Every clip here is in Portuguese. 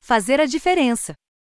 fazer a diferença.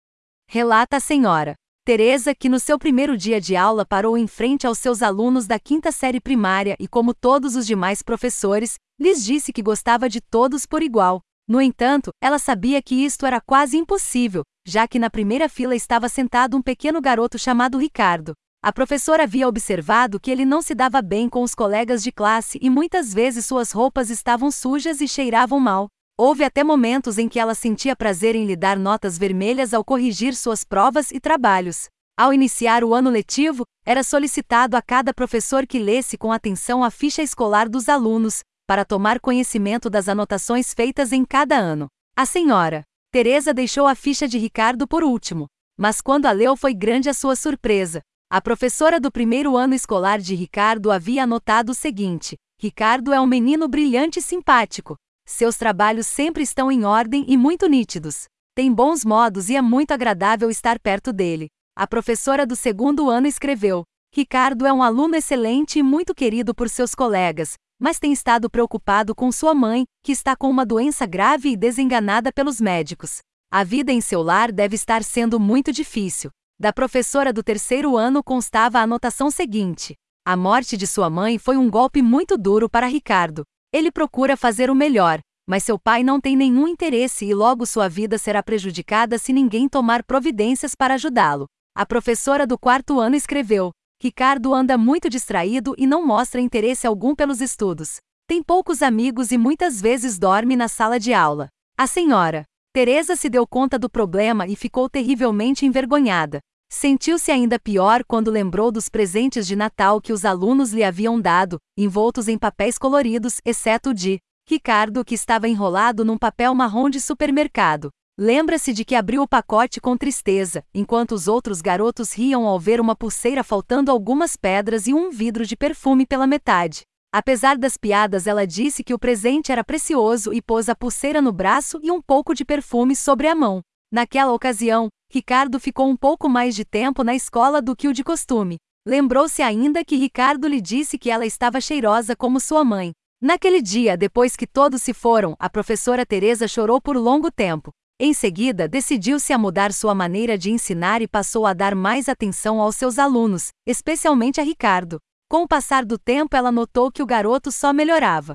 Relata a senhora Teresa, que no seu primeiro dia de aula parou em frente aos seus alunos da quinta série primária e, como todos os demais professores, lhes disse que gostava de todos por igual. No entanto, ela sabia que isto era quase impossível, já que na primeira fila estava sentado um pequeno garoto chamado Ricardo. A professora havia observado que ele não se dava bem com os colegas de classe e muitas vezes suas roupas estavam sujas e cheiravam mal. Houve até momentos em que ela sentia prazer em lhe dar notas vermelhas ao corrigir suas provas e trabalhos. Ao iniciar o ano letivo, era solicitado a cada professor que lesse com atenção a ficha escolar dos alunos, para tomar conhecimento das anotações feitas em cada ano. A senhora Teresa deixou a ficha de Ricardo por último, mas quando a leu foi grande a sua surpresa. A professora do primeiro ano escolar de Ricardo havia anotado o seguinte: Ricardo é um menino brilhante e simpático. Seus trabalhos sempre estão em ordem e muito nítidos. Tem bons modos e é muito agradável estar perto dele. A professora do segundo ano escreveu: Ricardo é um aluno excelente e muito querido por seus colegas, mas tem estado preocupado com sua mãe, que está com uma doença grave e desenganada pelos médicos. A vida em seu lar deve estar sendo muito difícil. Da professora do terceiro ano constava a anotação seguinte: a morte de sua mãe foi um golpe muito duro para Ricardo. Ele procura fazer o melhor, mas seu pai não tem nenhum interesse e logo sua vida será prejudicada se ninguém tomar providências para ajudá-lo. A professora do quarto ano escreveu: Ricardo anda muito distraído e não mostra interesse algum pelos estudos. Tem poucos amigos e muitas vezes dorme na sala de aula. A senhora Teresa se deu conta do problema e ficou terrivelmente envergonhada. Sentiu-se ainda pior quando lembrou dos presentes de Natal que os alunos lhe haviam dado, envoltos em papéis coloridos, exceto o de Ricardo, que estava enrolado num papel marrom de supermercado. Lembra-se de que abriu o pacote com tristeza, enquanto os outros garotos riam ao ver uma pulseira faltando algumas pedras e um vidro de perfume pela metade. Apesar das piadas, ela disse que o presente era precioso e pôs a pulseira no braço e um pouco de perfume sobre a mão. Naquela ocasião, Ricardo ficou um pouco mais de tempo na escola do que o de costume. Lembrou-se ainda que Ricardo lhe disse que ela estava cheirosa como sua mãe. Naquele dia, depois que todos se foram, a professora Teresa chorou por longo tempo. Em seguida, decidiu-se a mudar sua maneira de ensinar e passou a dar mais atenção aos seus alunos, especialmente a Ricardo. Com o passar do tempo, ela notou que o garoto só melhorava.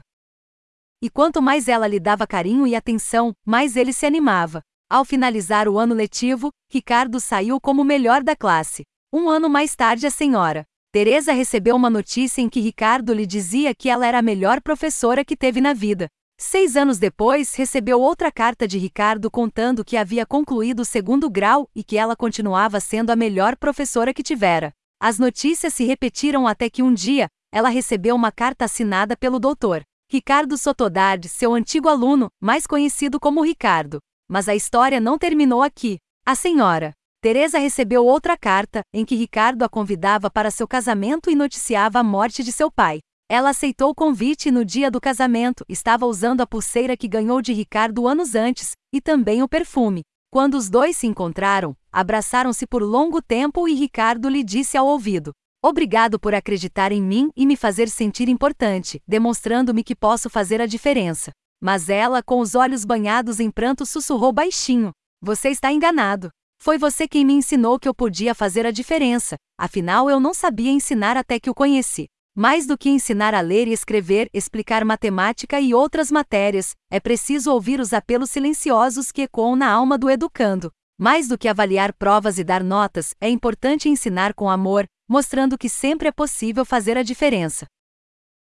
E quanto mais ela lhe dava carinho e atenção, mais ele se animava. Ao finalizar o ano letivo, Ricardo saiu como o melhor da classe. Um ano mais tarde, a senhora Teresa recebeu uma notícia em que Ricardo lhe dizia que ela era a melhor professora que teve na vida. 6 anos depois, recebeu outra carta de Ricardo contando que havia concluído o segundo grau e que ela continuava sendo a melhor professora que tivera. As notícias se repetiram até que um dia, ela recebeu uma carta assinada pelo Dr. Ricardo Sotodard, seu antigo aluno, mais conhecido como Ricardo. Mas a história não terminou aqui. A senhora Teresa recebeu outra carta, em que Ricardo a convidava para seu casamento e noticiava a morte de seu pai. Ela aceitou o convite e no dia do casamento, estava usando a pulseira que ganhou de Ricardo anos antes, e também o perfume. Quando os dois se encontraram, abraçaram-se por longo tempo e Ricardo lhe disse ao ouvido: Obrigado por acreditar em mim e me fazer sentir importante, demonstrando-me que posso fazer a diferença. Mas ela, com os olhos banhados em pranto, sussurrou baixinho: Você está enganado. Foi você quem me ensinou que eu podia fazer a diferença, afinal eu não sabia ensinar até que o conheci. Mais do que ensinar a ler e escrever, explicar matemática e outras matérias, é preciso ouvir os apelos silenciosos que ecoam na alma do educando. Mais do que avaliar provas e dar notas, é importante ensinar com amor, mostrando que sempre é possível fazer a diferença.